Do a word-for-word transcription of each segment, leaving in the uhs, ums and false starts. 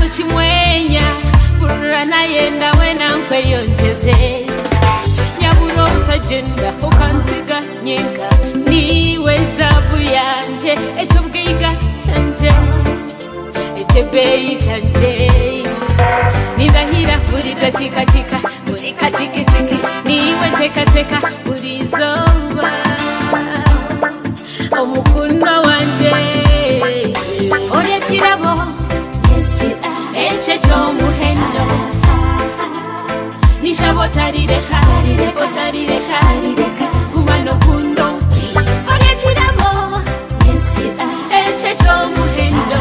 chimwenya burana yenda wena nkweyongeze nyaburo utajenda ukantiga nyenga niwe zabu yanje echo bwiga canje echebei canje nidahira buri dakika chika buri katiki tiki niwe teka teka buri zoba omukundo wanje oya chirabo eche chomuhendo nishabotarireka botarireka gumano kundo oya chirabo eche chomuhendo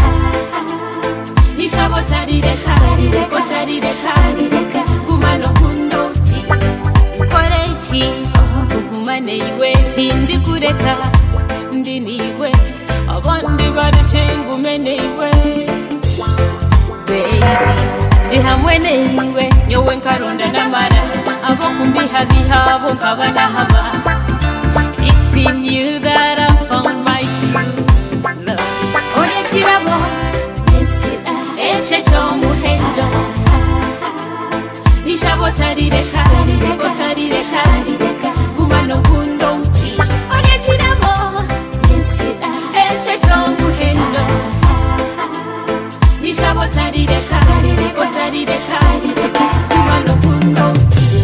nishabotarireka botarireka gumano kundo korechi gumane iwe tindi kureka ndiniwe abandi barichengu meneiwe baby dihamwe neiwe nyowe nkaronda namara abo kumbiha bihabo nkabana haba. It's in you that I found my true love. Oye chirabo eche chomuhendo nishabotarireka botarireka gumano kundo oye chirabo eche chomuhendo nishabotarireka botarireka gumano kundo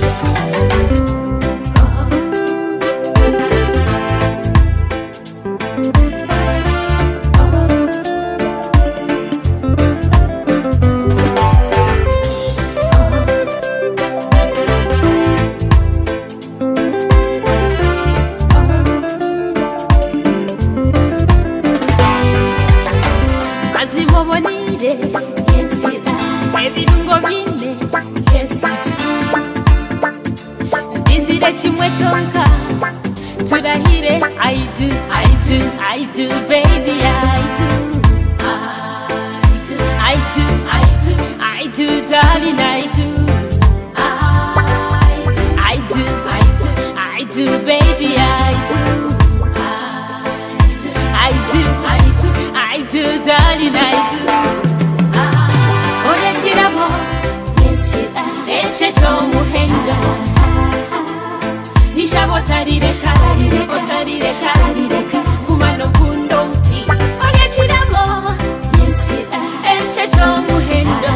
yes you are ebirungo bine yes you do ndizire chimwe chonka turahire I do I do I do baby I do I do I do I do I do darling I do I do I do I do I do baby I do I do I do I do darling I do eche chomuhendo nishabotarireka botarireka gumano kundo mti oye chirabo eche chomuhendo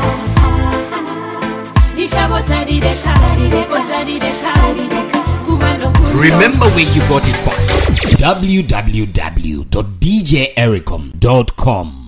nishabotarireka botarireka gumano kundo. Remember where you got it from. w w w dot d j ericom dot com